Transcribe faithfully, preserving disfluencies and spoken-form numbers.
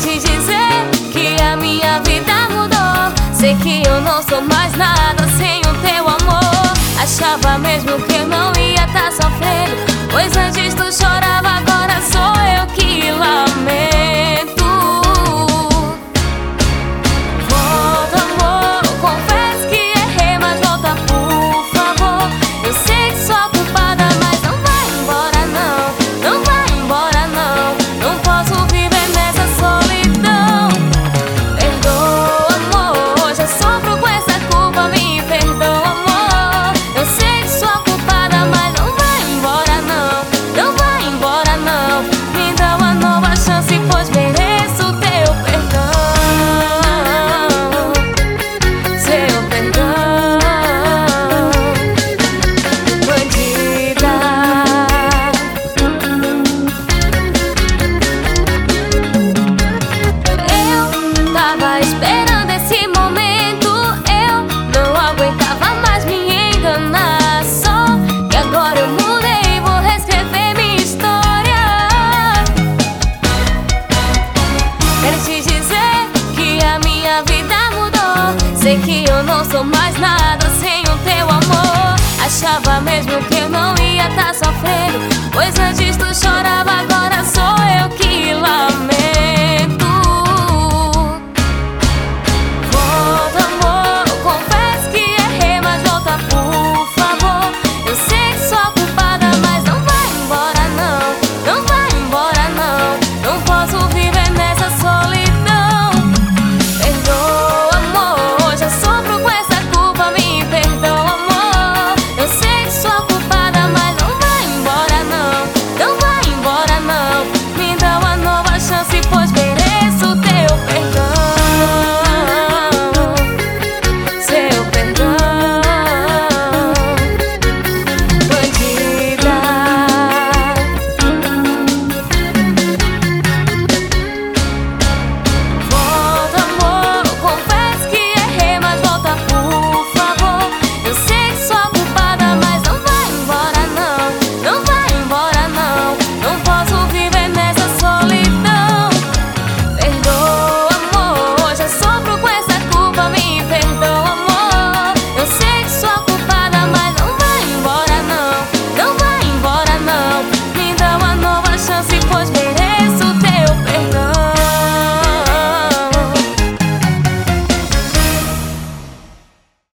te dizer que a minha vida mudou. Sei que eu não sou mais nada sem o teu amor. Achava mesmo que eu não ia tá sofrendo, pois antes tu chorava, agora sou eu que lamento. Volta, amor, confesso que errei, mas volta por favor. Eu sei que sou culpada, mas não vai embora não, não vai embora não. Não posso viver nessa solidão. Perdoa, amor, já sofro com essa culpa, me perdoa, amor. Eu sei que sou culpada, mas não vai embora não, não vai embora não. Me dá uma nova chance, pois mereço teu perdão, seu perdão. Bandida, eu tava esperando esse momento, eu não aguentava mais me enganar. Só que agora eu mudei, vou reescrever minha história. Quero te dizer que a minha vida mudou. Sei que eu não sou mais nada sem o teu amor. Achava mesmo que eu não ia tá sofrendo, pois antes tu chorava, agora sou eu